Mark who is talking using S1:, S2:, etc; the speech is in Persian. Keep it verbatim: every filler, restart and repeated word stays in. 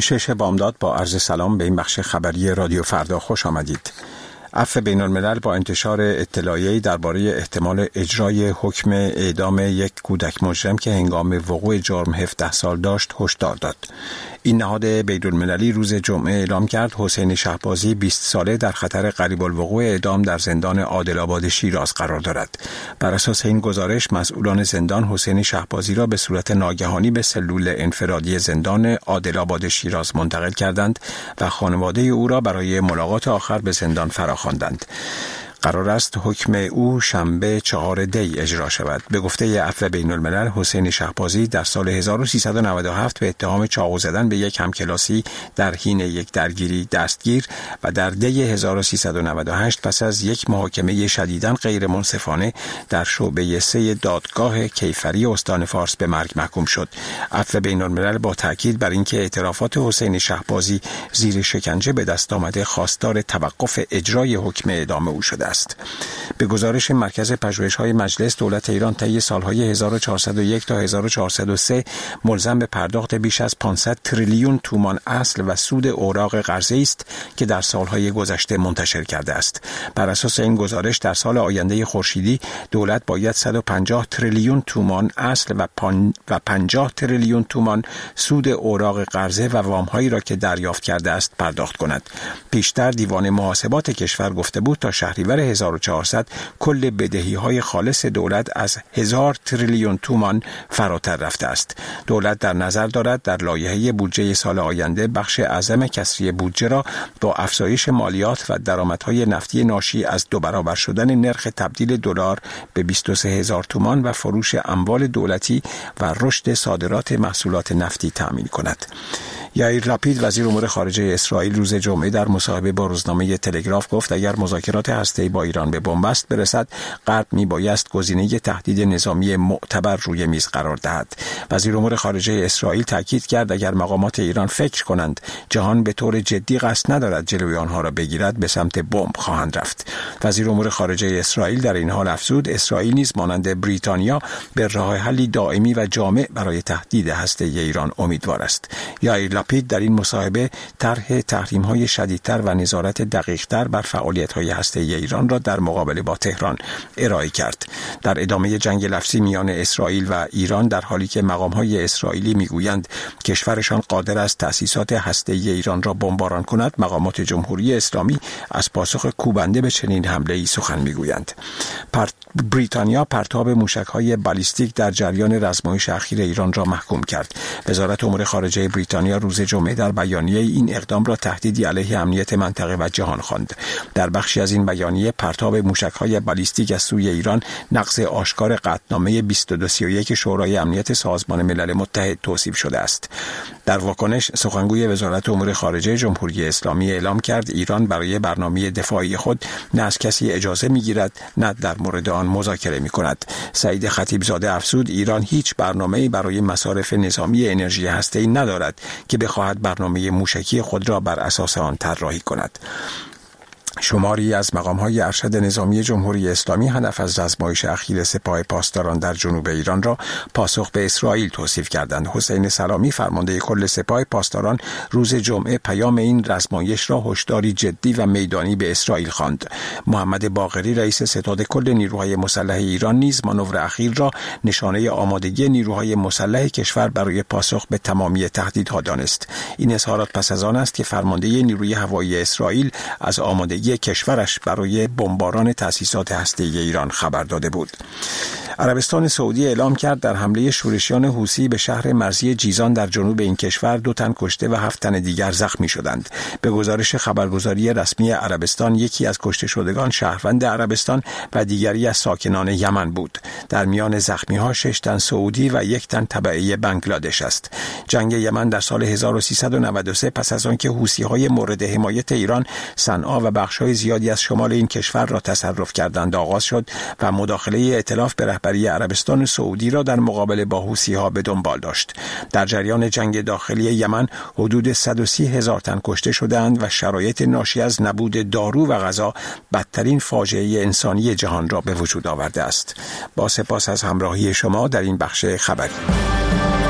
S1: شش بامداد با عرض سلام به این بخش خبری رادیو فردا خوش آمدید. عفو بین الملل با انتشار اطلاعیه‌ای درباره احتمال اجرای حکم اعدام یک کودک مجرم که هنگام وقوع جرم هفده سال داشت هشدار داد. این نهاد بین المللی روز جمعه اعلام کرد حسین شهبازی بیست ساله در خطر قریب الوقوع اعدام در زندان عادل‌آباد شیراز قرار دارد. بر اساس این گزارش مسئولان زندان حسین شهبازی را به صورت ناگهانی به سلول انفرادی زندان عادل‌آباد شیراز منتقل کردند و خانواده او را برای ملاقات آخر به زندان فراخواندند. قرار است حکم او شنبه چهار دی اجرا شود. به گفته عفو بین الملل حسین شهبازی در سال هزار و سیصد و نود و هفت به اتهام چاقو زدن به یک همکلاسی در حین یک درگیری دستگیر و در دی هزار و سیصد و نود و هشت پس از یک محاکمه شدیداً غیر منصفانه در شعبه سه دادگاه کیفری استان فارس به مرگ محکوم شد. عفو بین الملل با تاکید بر اینکه اعترافات حسین شهبازی زیر شکنجه به دست آمده خواستار توقف اجرای حکم اعدام او شده است. به گزارش مرکز پژوهش‌های مجلس، دولت ایران طی سالهای هزار و چهارصد و یک تا هزار و چهارصد و سه ملزم به پرداخت بیش از پانصد تریلیون تومان اصل و سود اوراق قرضه‌ای است که در سالهای گذشته منتشر کرده است. بر اساس این گزارش در سال آینده خورشیدی دولت باید صد و پنجاه تریلیون تومان اصل و, پان و پنجاه تریلیون تومان سود اوراق قرضه و وام‌هایی را که دریافت کرده است پرداخت کند. پیشتر دیوان محاسبات کشور گفته بود تا شهریور هزار و چهارصد کل بدهی‌های خالص دولت از هزار تریلیون تومان فراتر رفته است. دولت در نظر دارد در لایحه بودجه سال آینده بخش اعظم کسری بودجه را با افزایش مالیات و درآمدهای نفتی ناشی از دو برابر شدن نرخ تبدیل دلار به بیست و سه هزار تومان و فروش اموال دولتی و رشد صادرات محصولات نفتی تأمین کند. یائیر لاپید وزیر امور خارجه اسرائیل روز جمعه در مصاحبه با روزنامه تلگراف گفت اگر مذاکرات هسته‌ای با ایران به بنبست برسد غرب میبایست گزینه تهدید نظامی معتبر روی میز قرار دهد. وزیر امور خارجه اسرائیل تاکید کرد اگر مقامات ایران فکر کنند جهان به طور جدی قصد ندارد جلوی آنها را بگیرد به سمت بمب خواهند رفت. وزیر امور خارجه اسرائیل در این حال افزود اسرائیل نیز مانند بریتانیا به راه حلی دائمی و جامع برای تهدید هسته‌ای ایران امیدوار است. یائیر لاپید در این مصاحبه طرح تحریم‌های شدیدتر و نظارت دقیق‌تر بر فعالیت‌های هسته‌ای ایران را در مقابله با تهران ارائه کرد. در ادامه جنگ لفظی میان اسرائیل و ایران در حالی که مقام‌های اسرائیلی میگویند کشورشان قادر است تأسیسات هسته‌ای ایران را بمباران کند، مقامات جمهوری اسلامی از پاسخ کوبنده به چنین حمله‌ای سخن میگویند. پرت... بریتانیا پرتاب موشک‌های بالیستیک در جریان رزمایش اخیر ایران را محکوم کرد. وزارت امور خارجه بریتانیا روز جمعه در بیانیه این اقدام را تهدیدی علیه امنیت منطقه و جهان خواند. در بخشی از این بیانیه پرتاب موشک‌های بالیستیک از سوی ایران نقض آشکار قطعنامه بیست و دو سی و یک شورای امنیت سازمان ملل متحد توصیف شده است. در واکنش سخنگوی وزارت امور خارجه جمهوری اسلامی اعلام کرد ایران برای برنامه دفاعی خود نه از کسی اجازه می‌گیرد نه در مورد آن مذاکره می‌کند. سعید خطیبزاده افزود ایران هیچ برنامه‌ای برای مصارف نظامی انرژی هسته‌ای ندارد که بخواهد برنامه موشکی خود را بر اساس آن طراحی کند. شماری از مقام‌های ارشد نظامی جمهوری اسلامی هدف از رزمایش اخیر سپاه پاسداران در جنوب ایران را پاسخ به اسرائیل توصیف کردند. حسین سلامی فرمانده کل سپاه پاسداران روز جمعه پیام این رزمایش را هشداری جدی و میدانی به اسرائیل خواند. محمد باقری رئیس ستاد کل نیروهای مسلح ایران نیز مانور اخیر را نشانه آمادگی نیروهای مسلح کشور برای پاسخ به تمامی تهدیدها دانست. این اظهارات پس از آن است که فرمانده نیروی هوایی اسرائیل از آمادگی کشورش برای بمباران تأسیسات هسته‌ای ایران خبر داده بود. عربستان سعودی اعلام کرد در حمله شورشیان حوثی به شهر مرزی جیزان در جنوب این کشور دو تن کشته و هفت تن دیگر زخمی شدند. به گزارش خبرگزاری رسمی عربستان یکی از کشته شدگان شهروند عربستان و دیگری از ساکنان یمن بود. در میان زخمی‌ها شش تن سعودی و یک تن تبعی بنگلادش است. جنگ یمن در سال هزار و سیصد و نود و سه پس از آنکه حوثی‌های مورد حمایت ایران صنعا و بخش‌های زیادی از شمال این کشور را تصرف کردند آغاز شد و مداخله ائتلاف به رهبری عربستان سعودی را در مقابله با حوثی‌ها به دنبال داشت. در جریان جنگ داخلی یمن حدود صد و سی هزار تن کشته شدند و شرایط ناشی از نبود دارو و غذا بدترین فاجعه انسانی جهان را به وجود آورده است. با سپاس از همراهی شما در این بخش خبری.